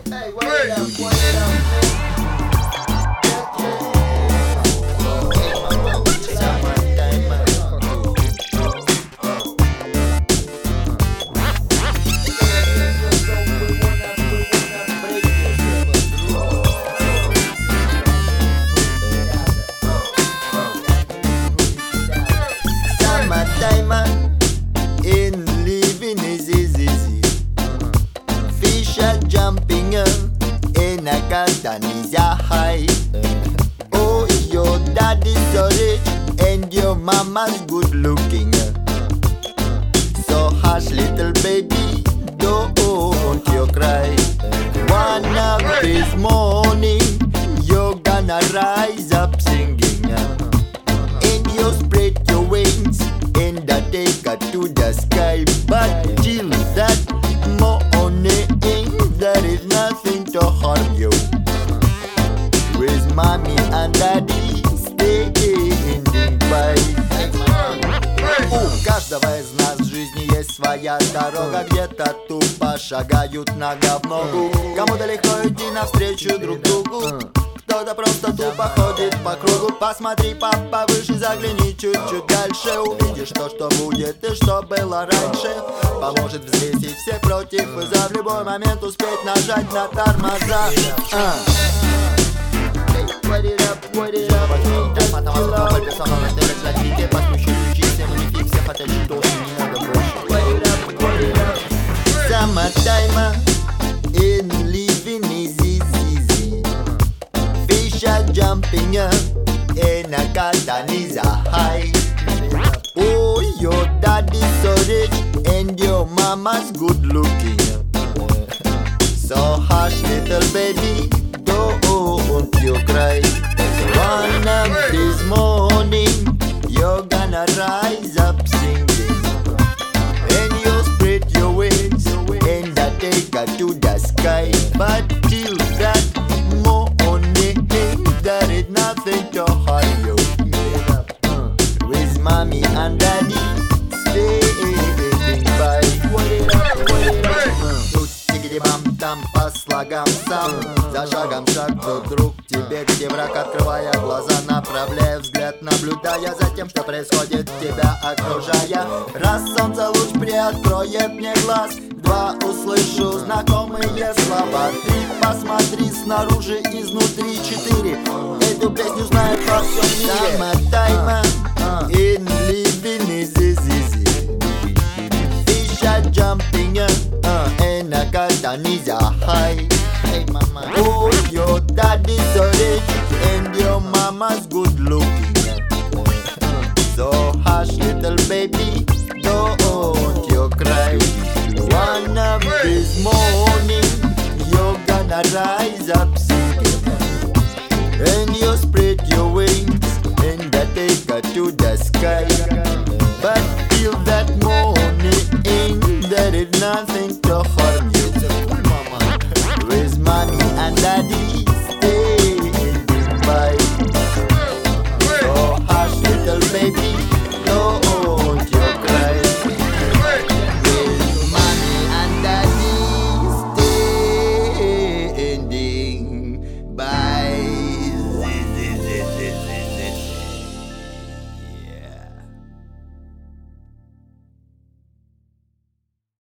Hey, what it up, what it up? Jumping in a Catania high. Oh, your daddy's so rich and your mama's good looking. So hush, little baby, don't you cry. One of this morning, you're gonna rise up singing. And you spread your wings and take her to the sky. But till that morning, there is nothing to harm you. With mommy and daddy stay in Dubai. У каждого из нас в жизни есть своя дорога. Где-то тупо шагают нога в ногу. Кому-то легко идти навстречу друг другу. Кто-то просто тупо ходит по кругу. Посмотри повыше, загляни чуть-чуть дальше. Увидишь то, что будет и что было раньше. Поможет взвесить все против и за. В любой момент успеть нажать на тормоза. Summertime in living is easy. Fish are jumping in a Catania high. Oh, your daddy's so rich and your mama's good looking. So hush, little baby, don't you cry. One of this morning, you're gonna rise up singing. And you spread your wings and take her to the sky. But till that morning, there is nothing to harm you. With mommy and daddy staying by. Тут тигри-бам-там по слогам сам. За шагом шаг друг тебе, где враг, открывая глаза, направляя взгляд, наблюдая за тем, что происходит, тебя окружая. Раз солнце луч приоткроет мне глаз, два услышу знакомые слова, три посмотри снаружи, изнутри, четыре эту песню знает во всем мире. Summertime in living is easy. Fish are jumping in a Catania high. Hey mama, oh your daddy's so rich and your mama's good looking. So hush, little baby, don't you cry. One of this morning, you're gonna rise up singing. And you spread your wings and take her to the sky. But till that morning, there is nothing to harm you. With mommy and daddy